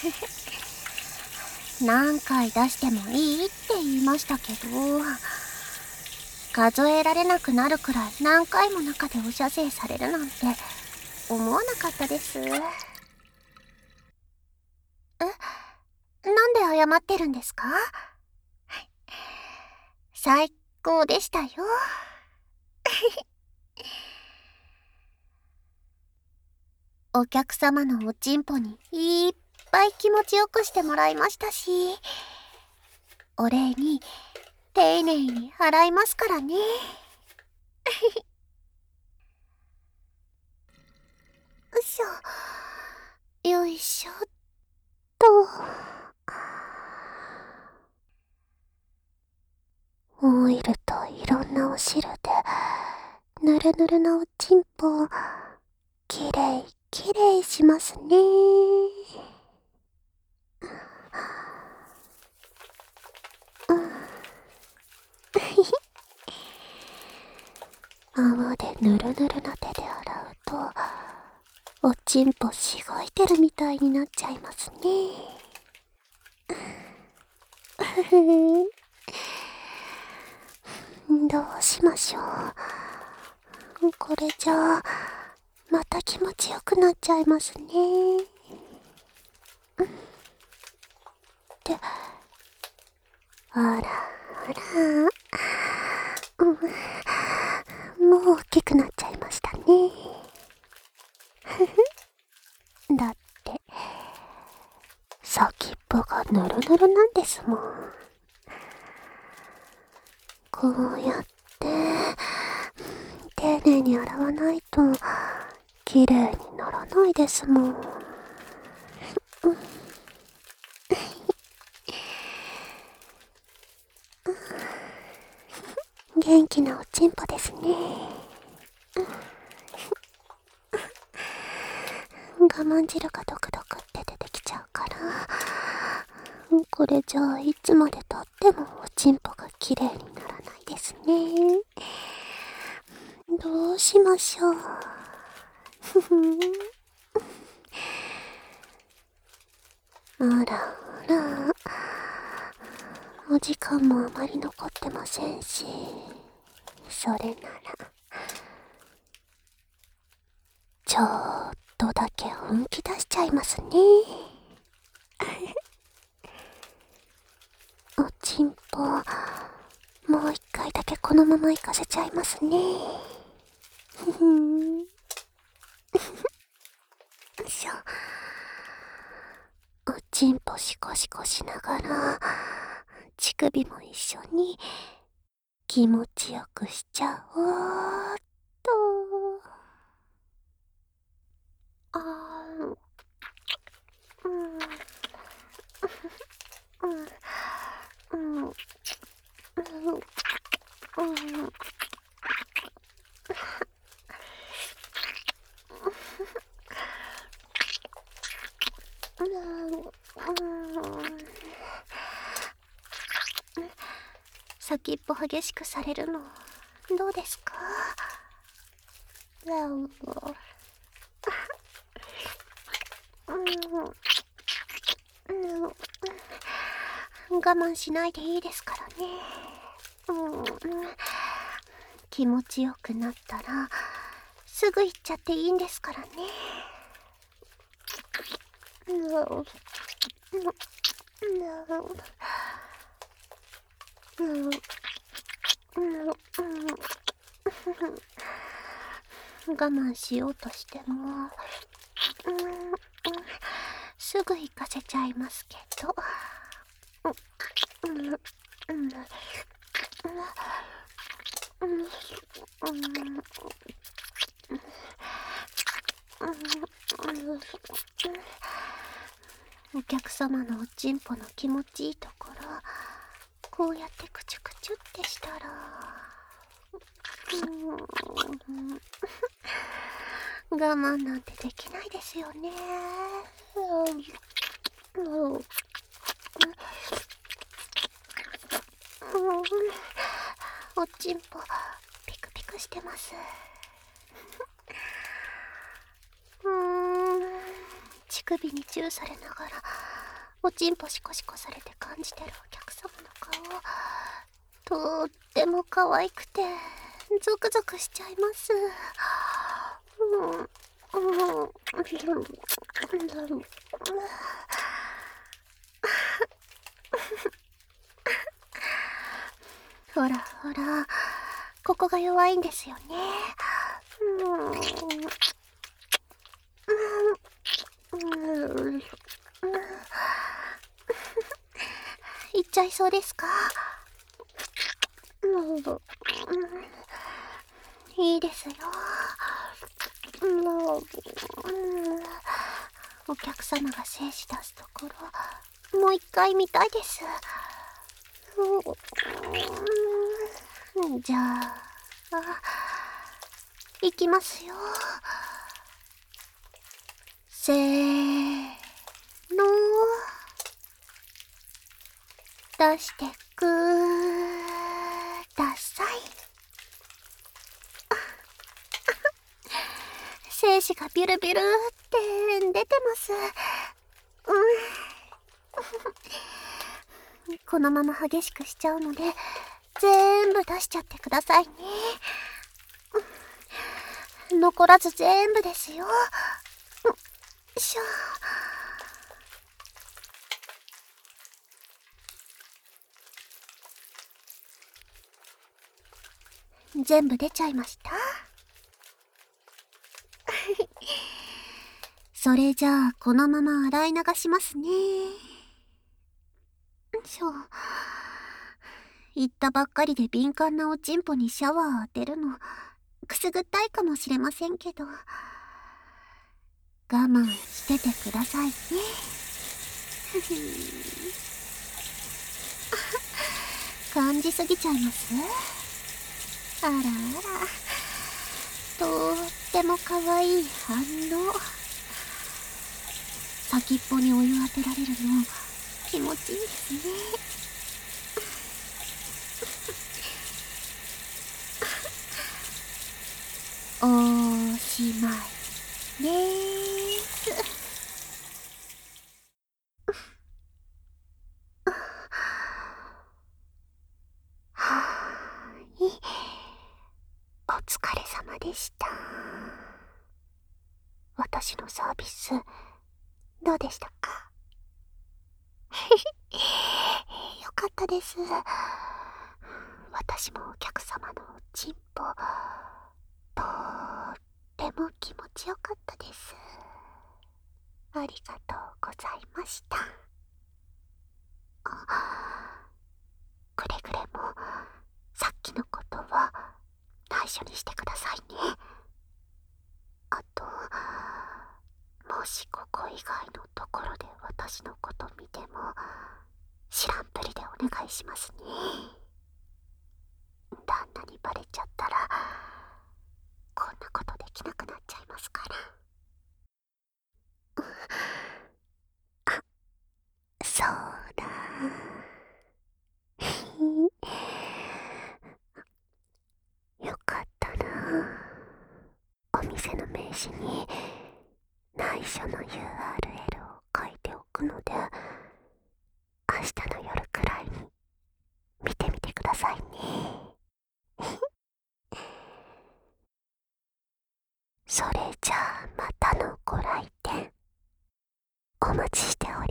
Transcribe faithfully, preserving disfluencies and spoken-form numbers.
何回出してもいいって言いましたけど、数えられなくなるくらい何回も中でお射精されるなんて思わなかったです。え、なんで謝ってるんですか？最高でしたよ。お客様のおちんぽにいっぱい気持ちよくしてもらいましたし、お礼に丁寧に払いますからね。うしょ、よいしょっと。オイルといろんなお汁でぬるぬるなおちんぽきれいきれいしますね。泡でぬるぬるな手で洗うとおちんぽしごいてるみたいになっちゃいますね。どうしましょう。これじゃあまた気持ちよくなっちゃいますね。ってあらあら、うん、もう大きくなっちゃいましたね。だって先っぽがぬるぬるなんですもん。こうやって丁寧に洗わないときれいにならないですもん。元気なおちんぽですね。我慢汁がドクドクって出てきちゃうから、これじゃあいつまでたってもおちんぽがきれいにならないですね。どうしましょう。ふふん。あらあら、お時間もあまり残ってませんし、それならちょっとだけ本気出しちゃいますね。おちんぽもう一回だけこのまま行かせちゃいますね。ふふん。よいしょ。おちんぽシコシコしながら乳首も一緒に気持ちよくしちゃおうっと。あー、うんうんうんうんうん先っぽ激しくされるのどうですか？我慢しないでいいですからね。うん、気持ちよくなったらすぐ行っちゃっていいんですからね。我慢しようとしても、すぐ行かせちゃいますけど。お客様のおちんぽの気持ちいいところ、こうやってクチュクチュってしたら、我慢なんてできないですよね。おちんぽピクピクしてます。うーん、乳首にチューされながらおちんぽシコシコされて感じてるお客様の顔、とっても可愛くてゾクゾクしちゃいます。うんうんほらほら、ここが弱いんですよね。いっちゃいそうですか？いいですよ。お客様が精子出すところ、もう一回見たいです。じゃあ、いきますよ。せーの、出してください。精子がビュルビュルって出てます。うん、このまま激しくしちゃうので全部出しちゃってくださいね。残らず全部ですよ。よいしょ。全部出ちゃいました。それじゃあこのまま洗い流しますね。よいしょ。言ったばっかりで敏感なおちんぽにシャワー当てるのくすぐったいかもしれませんけど、我慢しててくださいね。感じすぎちゃいます？あらあら、とっても可愛い反応。先っぽにお湯当てられるの気持ちいいですね。おしまいでーす。はーい、お疲れ様でした。私のサービスどうでしたか？よかったです。私もお客様のおちんぽとっても気持ちよかったです。ありがとうございました。あ、くれぐれもさっきのことは内緒にしてくださいね。あと、もしここ以外のところで私のこと見ても知らんぷりでお願いしますね。旦那にバレちゃったらこんなことできなくなっちゃいますから。あ、そうだ。よかったな。お店の名刺に内緒の ユーアールエル を書いておくので、明日の夜くらいに見てみてくださいね。それじゃあまたのご来店お待ちしてお